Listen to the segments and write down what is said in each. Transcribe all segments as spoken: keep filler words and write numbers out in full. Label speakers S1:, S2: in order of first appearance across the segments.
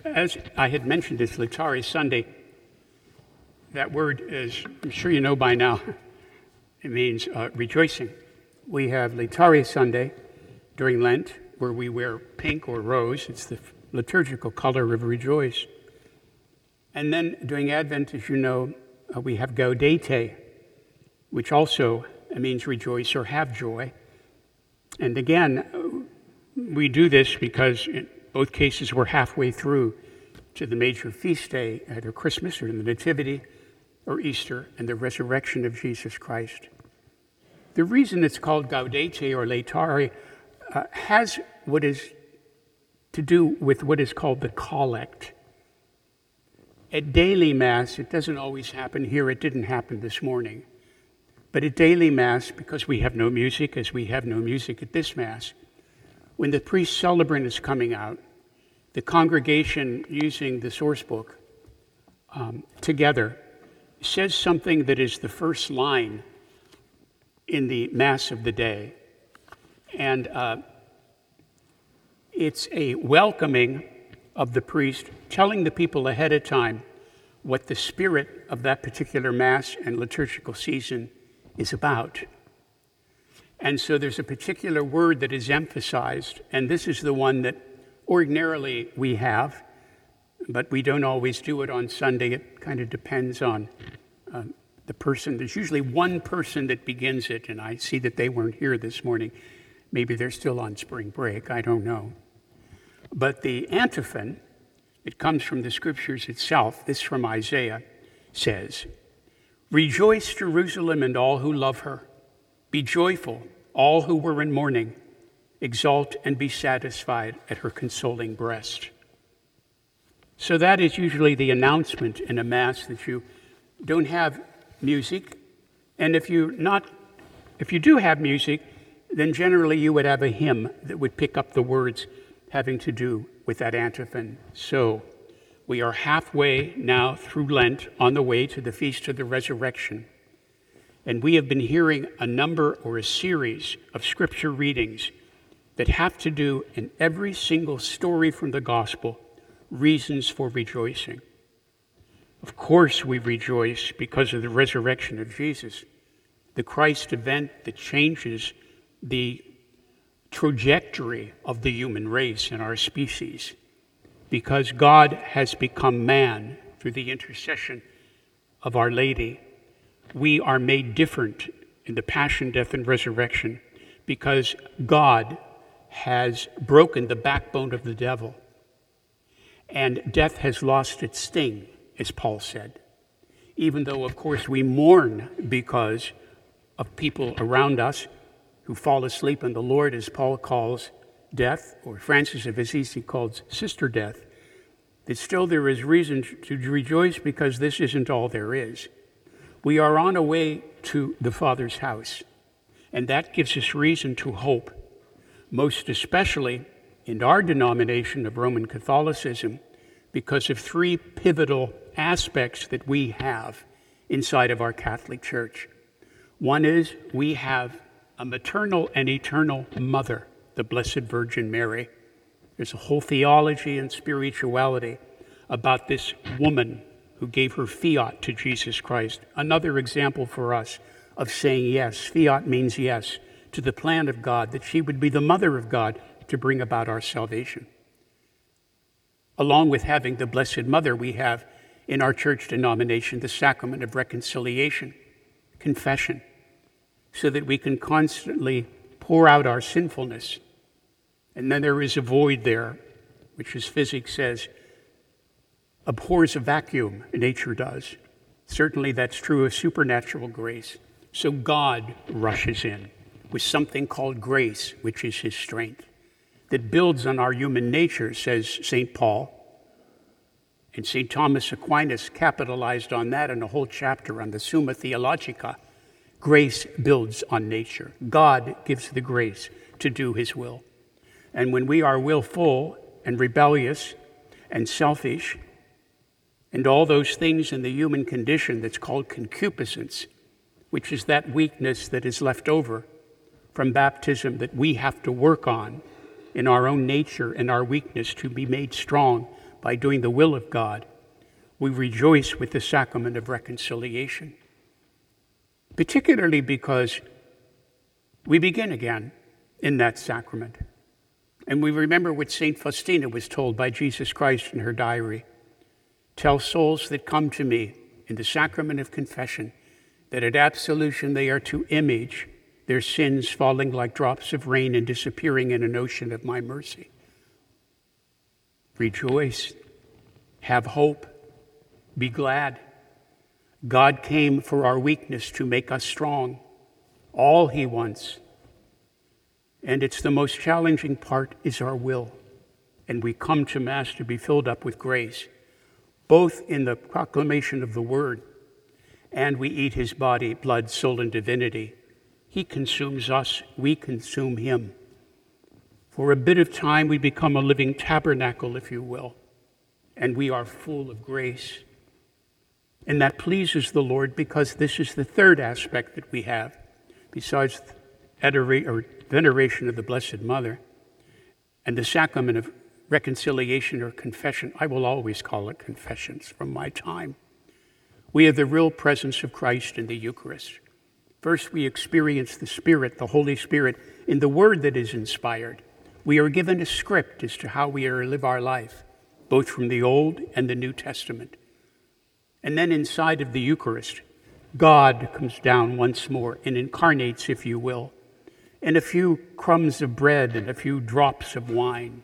S1: As I had mentioned, it's Laetare Sunday. That word is, I'm sure you know by now, it means uh, rejoicing. We have Laetare Sunday during Lent, where we wear pink or rose. It's the liturgical color of rejoice. And then during Advent, as you know, uh, we have Gaudete, which also means rejoice or have joy. And again, we do this because in both cases we're halfway through to the major feast day, either Christmas or the Nativity or Easter and the resurrection of Jesus Christ. The reason it's called Gaudete or Laetare uh, has what is to do with what is called the collect. At daily Mass, it doesn't always happen here. It didn't happen this morning. But at daily Mass, because we have no music, as we have no music at this Mass, when the priest celebrant is coming out, the congregation, using the source book um, together, says something that is the first line in the Mass of the day. And uh, it's a welcoming of the priest, telling the people ahead of time what the spirit of that particular Mass and liturgical season is about. And so there's a particular word that is emphasized, and this is the one that ordinarily we have, but we don't always do it on Sunday. It kind of depends on uh, the person. There's usually one person that begins it, and I see that they weren't here this morning. Maybe they're still on spring break, I don't know. But the antiphon, it comes from the scriptures itself, this from Isaiah, says, "Rejoice, Jerusalem, and all who love her. Be joyful, all who were in mourning. Exult and be satisfied at her consoling breast." So that is usually the announcement in a Mass, that you don't have music. And if you not, if you do have music, then generally you would have a hymn that would pick up the words having to do with that antiphon. So we are halfway now through Lent, on the way to the Feast of the Resurrection. And we have been hearing a number or a series of scripture readings that have to do, in every single story from the gospel, reasons for rejoicing. Of course we rejoice because of the resurrection of Jesus, the Christ event that changes the trajectory of the human race and our species, because God has become man through the intercession of Our Lady. We are made different in the passion, death, and resurrection because God has broken the backbone of the devil, and death has lost its sting, as Paul said. Even though, of course, we mourn because of people around us who fall asleep in the Lord, as Paul calls death, or Francis of Assisi calls sister death, that still there is reason to rejoice because this isn't all there is. We are on our way to the Father's house, and that gives us reason to hope, most especially in our denomination of Roman Catholicism, because of three pivotal aspects that we have inside of our Catholic Church. One is we have a maternal and eternal mother, the Blessed Virgin Mary. There's a whole theology and spirituality about this woman who gave her fiat to Jesus Christ. Another example for us of saying yes. Fiat means yes to the plan of God, that she would be the mother of God to bring about our salvation. Along with having the Blessed Mother, we have in our church denomination the sacrament of reconciliation, confession, so that we can constantly pour out our sinfulness. And then there is a void there, which, as physics says, abhors a vacuum. Nature does. Certainly that's true of supernatural grace. So God rushes in with something called grace, which is his strength, that builds on our human nature, says Saint Paul. And Saint Thomas Aquinas capitalized on that in a whole chapter on the Summa Theologica. Grace builds on nature. God gives the grace to do his will. And when we are willful and rebellious and selfish and all those things in the human condition that's called concupiscence, which is that weakness that is left over from baptism that we have to work on in our own nature and our weakness to be made strong by doing the will of God, we rejoice with the sacrament of reconciliation, particularly because we begin again in that sacrament. And we remember what Saint Faustina was told by Jesus Christ in her diary. Tell souls that come to me in the sacrament of confession that at absolution they are to image their sins falling like drops of rain and disappearing in an ocean of my mercy. Rejoice, have hope, be glad. God came for our weakness to make us strong. All he wants. And it's the most challenging part is our will. And we come to Mass to be filled up with grace, both in the proclamation of the word, and we eat his body, blood, soul, and divinity. He consumes us, we consume him. For a bit of time, we become a living tabernacle, if you will, and we are full of grace. And that pleases the Lord because this is the third aspect that we have, besides adora- or veneration of the Blessed Mother and the sacrament of reconciliation or confession. I will always call it confessions from my time. We have the real presence of Christ in the Eucharist. First, we experience the Spirit, the Holy Spirit, in the Word that is inspired. We are given a script as to how we are to live our life, both from the Old and the New Testament. And then inside of the Eucharist, God comes down once more and incarnates, if you will, in a few crumbs of bread and a few drops of wine.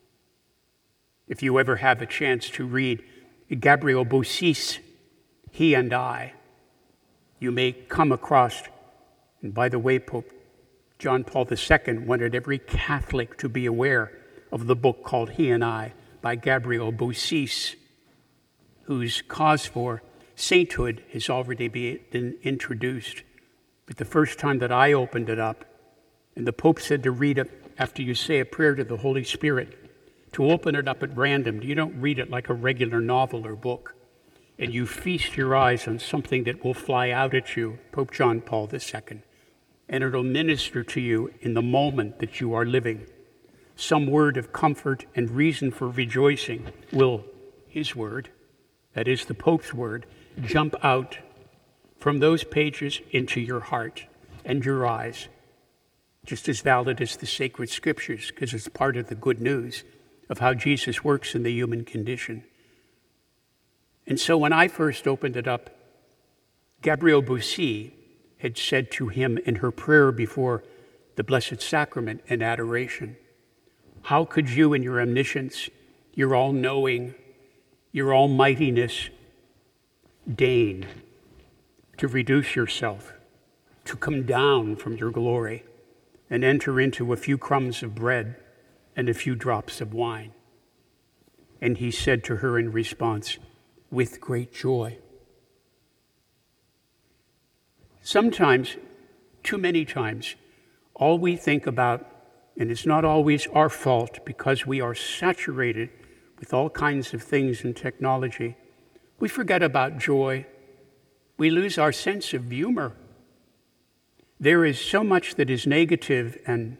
S1: If you ever have a chance to read Gabriel Bossis' He and I, you may come across, and by the way, Pope John Paul the Second wanted every Catholic to be aware of the book called He and I by Gabriel Bossis, whose cause for sainthood has already been introduced. But the first time that I opened it up, and the Pope said to read it after you say a prayer to the Holy Spirit, to open it up at random. You don't read it like a regular novel or book, and you feast your eyes on something that will fly out at you, Pope John Paul the Second, and it'll minister to you in the moment that you are living. Some word of comfort and reason for rejoicing will, his word, that is the Pope's word, jump out from those pages into your heart and your eyes, just as valid as the sacred scriptures, because it's part of the good news of how Jesus works in the human condition. And so when I first opened it up, Gabrielle Bossis had said to him in her prayer before the Blessed Sacrament and adoration, how could you in your omniscience, your all-knowing, your almightiness, deign to reduce yourself, to come down from your glory and enter into a few crumbs of bread and a few drops of wine? And he said to her in response, with great joy. Sometimes, too many times, all we think about, and it's not always our fault because we are saturated with all kinds of things and technology, we forget about joy. We lose our sense of humor. There is so much that is negative and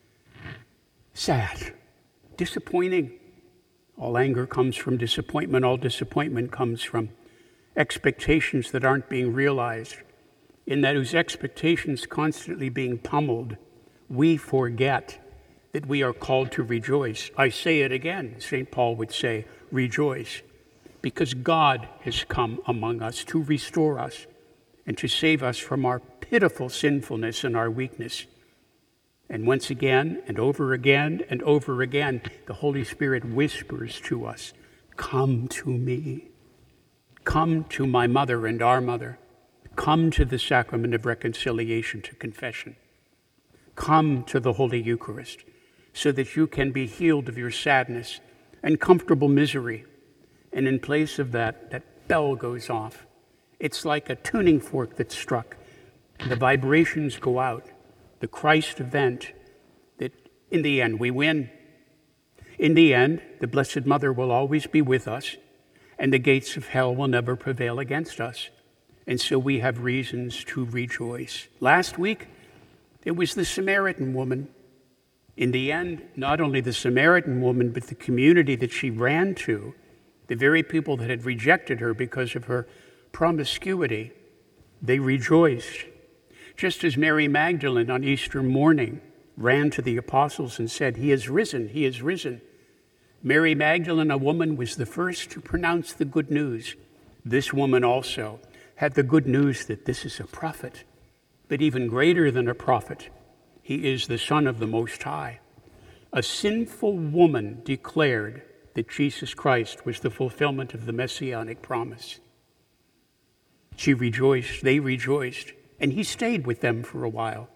S1: sad, disappointing. All anger comes from disappointment. All disappointment comes from expectations that aren't being realized. In those expectations constantly being pummeled, we forget that we are called to rejoice. I say it again, Saint Paul would say, rejoice, because God has come among us to restore us and to save us from our pitiful sinfulness and our weakness. And once again, and over again, and over again, the Holy Spirit whispers to us, come to me. Come to my mother and our mother. Come to the sacrament of reconciliation, to confession. Come to the Holy Eucharist so that you can be healed of your sadness and comfortable misery. And in place of that, that bell goes off. It's like a tuning fork that's struck. The vibrations go out. The Christ event, that in the end we win. In the end, the Blessed Mother will always be with us, and the gates of hell will never prevail against us. And so we have reasons to rejoice. Last week, it was the Samaritan woman. In the end, not only the Samaritan woman, but the community that she ran to The very people that had rejected her because of her promiscuity, they rejoiced. Just as Mary Magdalene on Easter morning ran to the apostles and said, "He is risen, he is risen." Mary Magdalene, a woman, was the first to pronounce the good news. This woman also had the good news that this is a prophet, but even greater than a prophet, he is the Son of the Most High. A sinful woman declared that Jesus Christ was the fulfillment of the messianic promise. She rejoiced, they rejoiced, and he stayed with them for a while.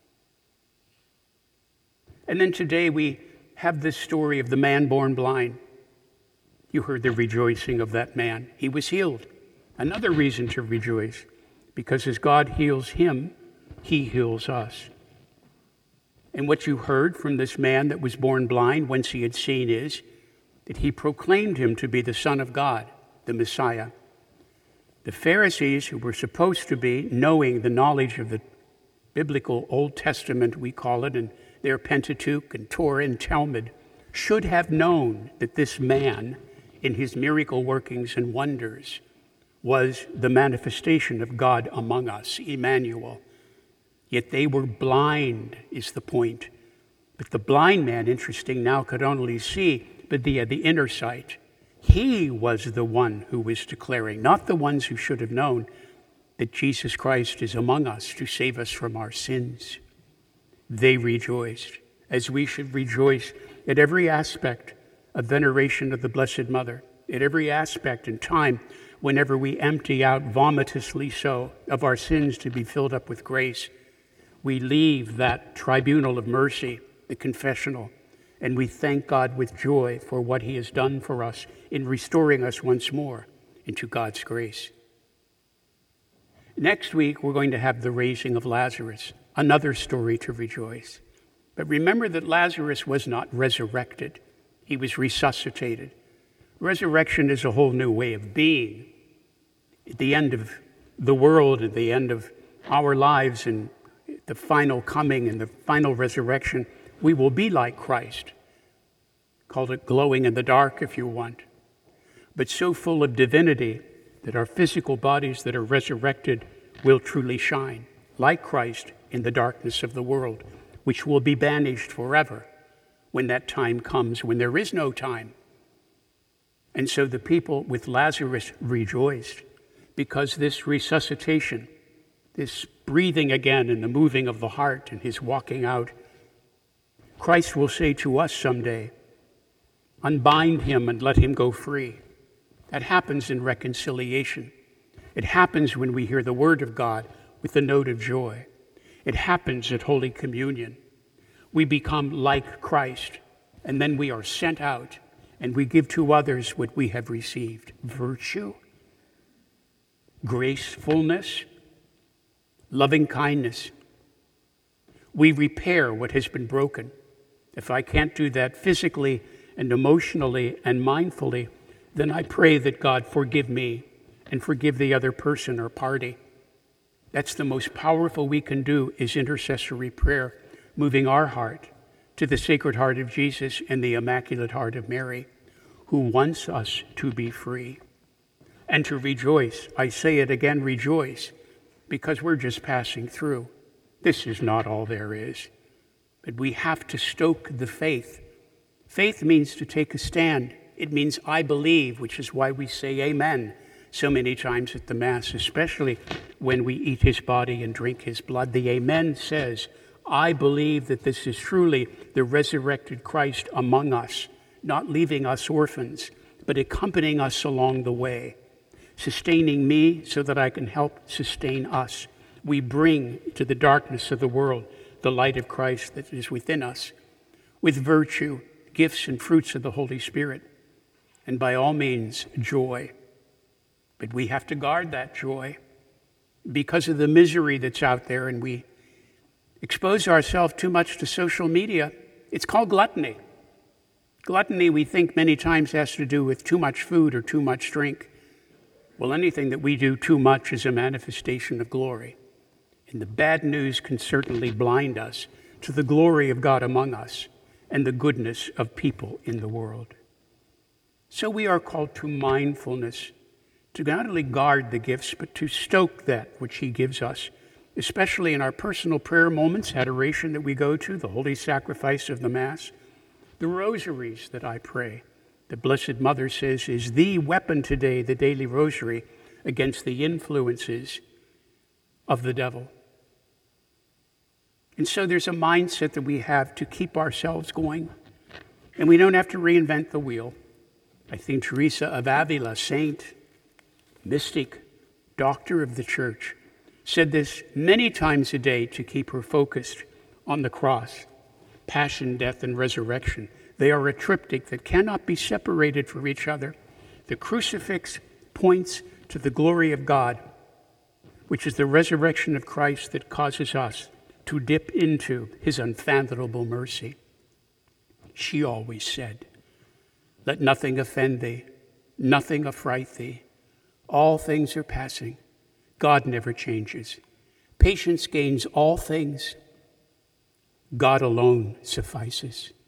S1: And then today we have this story of the man born blind. You heard the rejoicing of that man. He was healed. Another reason to rejoice, because as God heals him, he heals us. And what you heard from this man that was born blind, whence he had seen, is that he proclaimed him to be the Son of God, the Messiah. The Pharisees, who were supposed to be knowing the knowledge of the biblical Old Testament, we call it, and their Pentateuch and Torah and Talmud, should have known that this man, in his miracle workings and wonders, was the manifestation of God among us, Emmanuel. Yet they were blind, is the point. But the blind man, interesting now, could only see, but he had the inner sight. He was the one who was declaring, not the ones who should have known, that Jesus Christ is among us to save us from our sins. They rejoiced, as we should rejoice at every aspect of veneration of the Blessed Mother, at every aspect and time whenever we empty out vomitously so of our sins to be filled up with grace. We leave that tribunal of mercy, the confessional, and we thank God with joy for what he has done for us in restoring us once more into God's grace. Next week, we're going to have the raising of Lazarus, another story to rejoice. But remember that Lazarus was not resurrected. He was resuscitated. Resurrection is a whole new way of being. At the end of the world, at the end of our lives, and the final coming and the final resurrection, we will be like Christ. Call it glowing in the dark if you want. But so full of divinity that our physical bodies that are resurrected will truly shine, like Christ, in the darkness of the world, which will be banished forever when that time comes, when there is no time. And so the people with Lazarus rejoiced, because this resuscitation, this breathing again and the moving of the heart and his walking out, Christ will say to us someday, unbind him and let him go free. That happens in reconciliation. It happens when we hear the word of God with a note of joy. It happens at Holy Communion. We become like Christ, and then we are sent out, and we give to others what we have received: virtue, gracefulness, loving kindness. We repair what has been broken. If I can't do that physically and emotionally and mindfully, then I pray that God forgive me and forgive the other person or party. That's the most powerful we can do, is intercessory prayer, moving our heart to the Sacred Heart of Jesus and the Immaculate Heart of Mary, who wants us to be free and to rejoice. I say it again, rejoice, because we're just passing through. This is not all there is, but we have to stoke the faith. Faith means to take a stand. It means I believe, which is why we say amen so many times at the Mass, especially when we eat his body and drink his blood. The amen says, I believe that this is truly the resurrected Christ among us, not leaving us orphans, but accompanying us along the way, sustaining me so that I can help sustain us. We bring to the darkness of the world the light of Christ that is within us, with virtue, gifts and fruits of the Holy Spirit, and by all means, joy. But we have to guard that joy because of the misery that's out there, and we expose ourselves too much to social media. It's called gluttony. Gluttony, we think many times, has to do with too much food or too much drink. Well, anything that we do too much is a manifestation of glory. And the bad news can certainly blind us to the glory of God among us and the goodness of people in the world. So So we are called to mindfulness, to not only guard the gifts, but to stoke that which he gives us, especially in our personal prayer moments, adoration that we go to, the holy sacrifice of the Mass, the rosaries that I pray. The Blessed Mother says is the weapon today, the daily rosary, against the influences of the devil. And so there's a mindset that we have to keep ourselves going, and we don't have to reinvent the wheel. I think Teresa of Avila, saint, mystic, doctor of the church, said this many times a day to keep her focused on the cross, passion, death, and resurrection. They are a triptych that cannot be separated from each other. The crucifix points to the glory of God, which is the resurrection of Christ that causes us to dip into his unfathomable mercy. She always said, "Let nothing offend thee, nothing affright thee. All things are passing. God never changes. Patience gains all things. God alone suffices."